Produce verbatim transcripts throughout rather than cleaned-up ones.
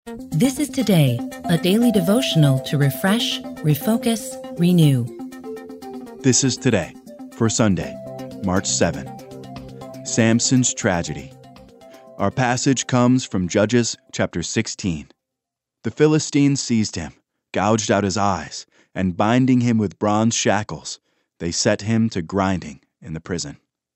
This is Today, a daily devotional to refresh, refocus, renew. This is Today for Sunday, March seventh. Samson's tragedy. Our passage comes from Judges chapter sixteen. The Philistines seized him, gouged out his eyes, and binding him with bronze shackles, they set him to grinding in the prison.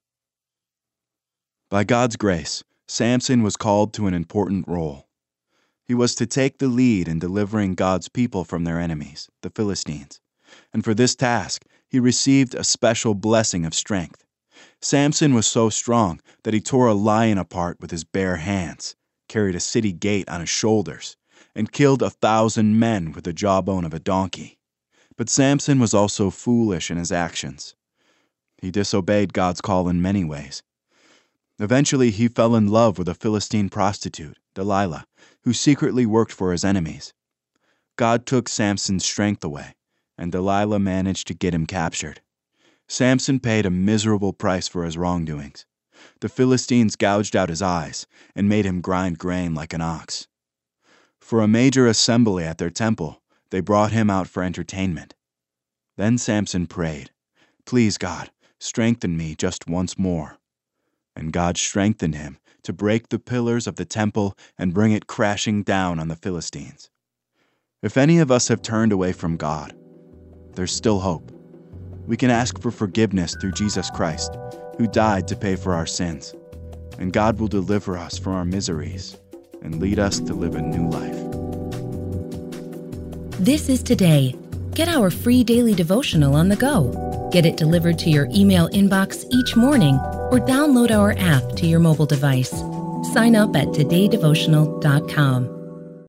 By God's grace, Samson was called to an important role. He was to take the lead in delivering God's people from their enemies, the Philistines, and for this task, he received a special blessing of strength. Samson was so strong that he tore a lion apart with his bare hands, carried a city gate on his shoulders, and killed a thousand men with the jawbone of a donkey. But Samson was also foolish in his actions. He disobeyed God's call in many ways. Eventually, he fell in love with a Philistine prostitute, Delilah, who secretly worked for his enemies. God took Samson's strength away, and Delilah managed to get him captured. Samson paid a miserable price for his wrongdoings. The Philistines gouged out his eyes and made him grind grain like an ox. For a major assembly at their temple, they brought him out for entertainment. Then Samson prayed, "Please, God, strengthen me just once more." And God strengthened him to break the pillars of the temple and bring it crashing down on the Philistines. If any of us have turned away from God, there's still hope. We can ask for forgiveness through Jesus Christ, who died to pay for our sins, and God will deliver us from our miseries and lead us to live a new life. This is Today. Get our free daily devotional on the go. Get it delivered to your email inbox each morning or download our app to your mobile device. Sign up at today devotional dot com.